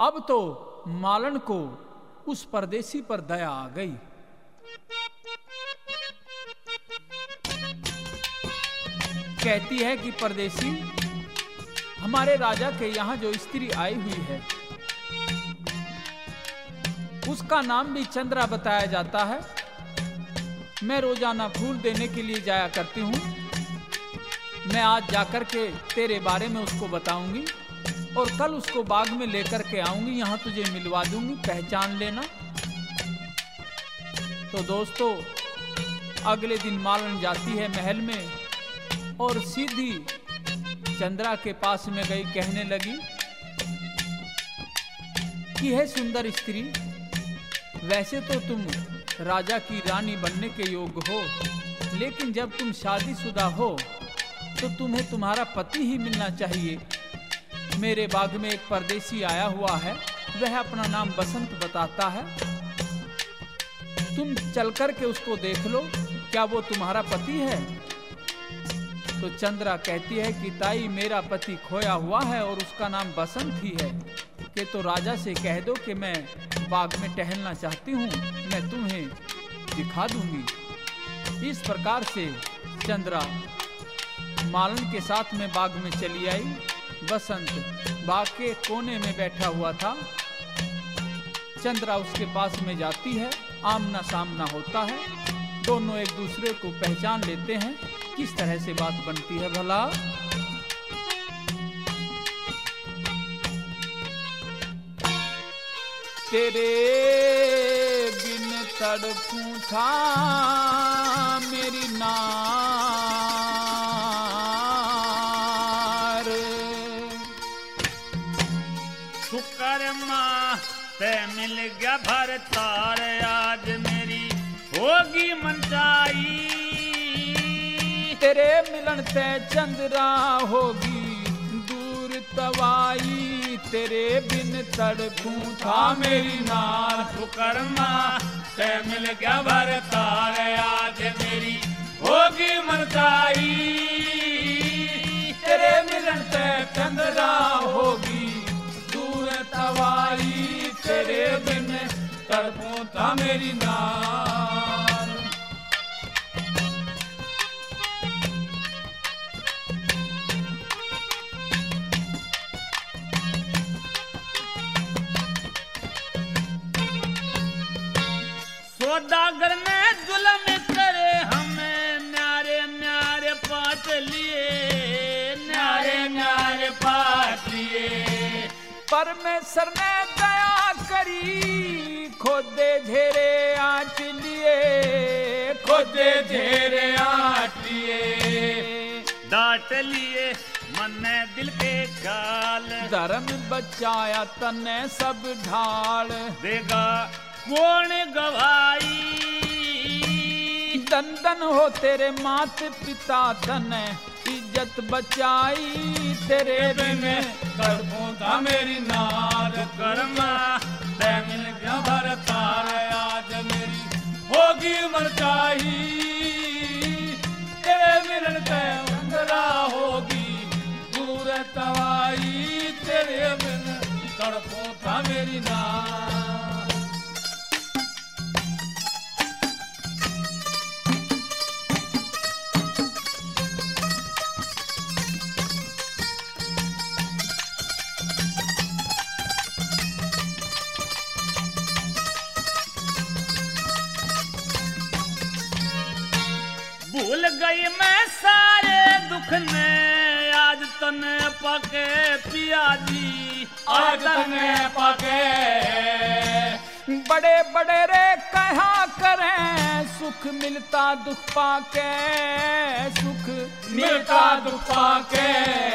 अब तो मालन को उस परदेसी पर दया आ गई। कहती है कि परदेसी, हमारे राजा के यहाँ जो स्त्री आई हुई है उसका नाम भी चंद्रा बताया जाता है। मैं रोजाना फूल देने के लिए जाया करती हूँ। मैं आज जाकर के तेरे बारे में उसको बताऊंगी और कल उसको बाग में लेकर के आऊंगी, यहाँ तुझे मिलवा दूंगी, पहचान लेना। तो दोस्तों, अगले दिन मालन जाती है महल में और सीधी चंद्रा के पास में गई। कहने लगी कि है सुंदर स्त्री, वैसे तो तुम राजा की रानी बनने के योग्य हो, लेकिन जब तुम शादीशुदा हो तो तुम्हें तुम्हारा पति ही मिलना चाहिए। मेरे बाग में एक परदेसी आया हुआ है, वह अपना नाम बसंत बताता है। तुम चल कर के उसको देख लो, क्या वो तुम्हारा पति है? तो चंद्रा कहती है कि ताई, मेरा पति खोया हुआ है और उसका नाम बसंत ही है, कि तो राजा से कह दो कि मैं बाग में टहलना चाहती हूँ, मैं तुम्हें दिखा दूंगी। इस प्रकार से चंद्रा मालन के साथ में बाग में चली आई। बसंत बाग के कोने में बैठा हुआ था। चंद्रा उसके पास में जाती है, आमना सामना होता है, दोनों एक दूसरे को पहचान लेते हैं। किस तरह से बात बनती है भला? तेरे बिन तड़पूं था मेरी नार, सुकर्मा ते मिल गया भरतार, आज मेरी होगी मनचाई। तेरे मिलन से चंद्रा होगी दूर तवाई, तेरे बिन तड़पूं था मेरी नार। सुकर्मा ते मिल गया भरतार, आज मेरी होगी मनचाई। तेरे मिलन से चंद्रा होगी दूर तवाई, तेरे बिन तड़पूं था मेरी नार। सौदागर ने जुल्म करे हमें, न्यारे न्यारे पाट लिए, न्यारे न्यारे पाट लिए। परमेश्वर ने दया करी, खोदे झेरे आट लिए, खोदे झेरे आट लिए। डांट लिए मन दिल के गाल, धर्म बचाया तने सब ढाल। देगा कौन गवाई, दंदन हो तेरे मात पिता तने इज्जत बचाई, तेरे बिन तड़पूं था मेरी नार। कर्मा ते मिल गया भरतार, आज मेरी होगी मरचाई, तेरे मिलन पे चंद्रा होगी दूर तवाई, तेरे बिन तड़पूं था मेरी नार। भूल गई मैं सारे दुख ने, आज तने पके पिया जी, आज तने पके। बड़े बड़े रे कहा करें, सुख मिलता दुख पाके, सुख मिलता दुख पाके।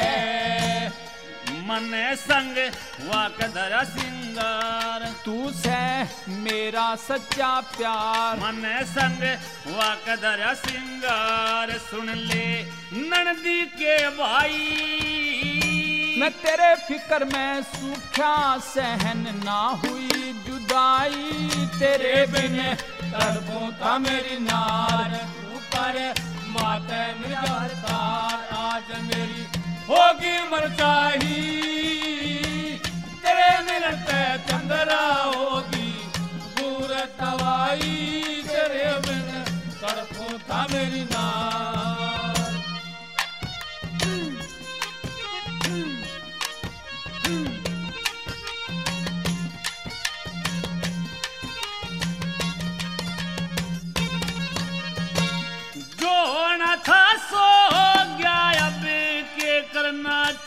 मन संग वाक धरा सिंगार, तू से मेरा सच्चा प्यार। मन संग वाक धरा सिंगार, सुन ले ननदी के भाई। मैं तेरे फिक्र में सूख्या, सहन ना हुई जुदाई, तेरे बिन तड़पूं था मेरी नार। तू पर माते मिल तार, आज मेरी होगी मरचाही, तेरे मिलन पे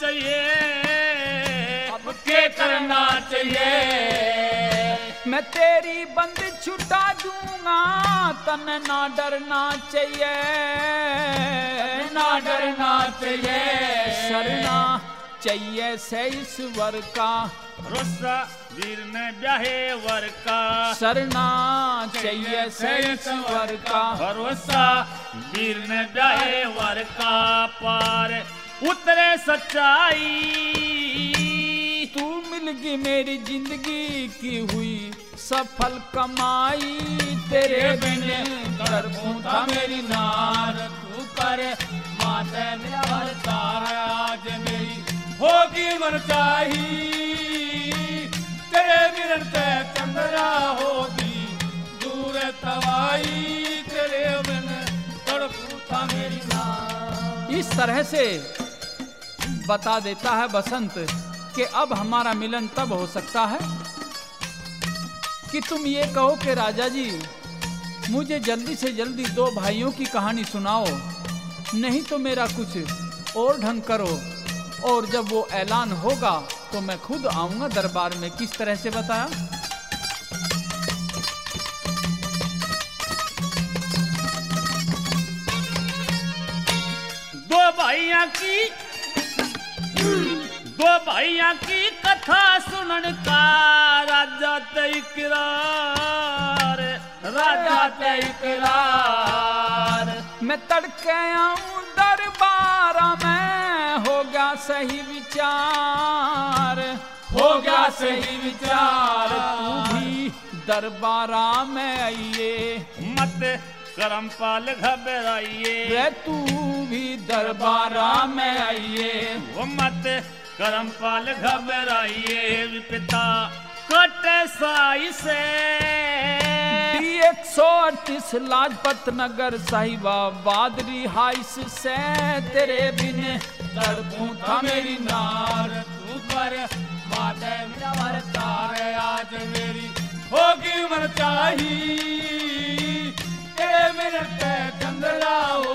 चाहिए, अब के करना चाहिए। मैं तेरी बंदी छुटा दूंगा, तने ना डरना चाहिए, ना डरना चाहिए। सरना चाहिए से ईश्वर का, भरोसा वीर ने ब्याहे वर का, सरना चाहिए से ईश्वर का, भरोसा वीर ने ब्याहे वर का। पार उतरे सच्चाई, तू मिलगी मेरी जिंदगी की हुई सफल कमाई, तेरे बिन तरफूं था मेरी नार, तू कर माते मेरा तार। आज मेरी होगी मनचाही, तेरे मिलन पे चंद्रा होगी दूर तवाई, तेरे बिन तड़पू था मेरी नार। इस तरह से बता देता है बसंत कि अब हमारा मिलन तब हो सकता है कि तुम ये कहो कि राजा जी मुझे जल्दी से जल्दी दो भाइयों की कहानी सुनाओ, नहीं तो मेरा कुछ और ढंग करो, और जब वो ऐलान होगा तो मैं खुद आऊंगा दरबार में। किस तरह से बताया? दो भाइयों की कथा सुनन का राजा ते इकरार, राजा ते इकरार। मैं तड़के आऊं दरबार में, हो गया सही विचार, हो गया सही विचार। तू भी दरबारा में आइए, मत करमपाल घबराइए, रे तू भी दरबारा में आइए, वो मत करमपाल घबराइए। विपिता कटे साई से 138 लाजपत नगर साहिबाबाद रिहाइश से, तेरे बिन तड़पूं था मेरी नार, तू पर माते मेरा तार। आज मेरी होगी मनचाही, तेरे मिलन पे चंद्रा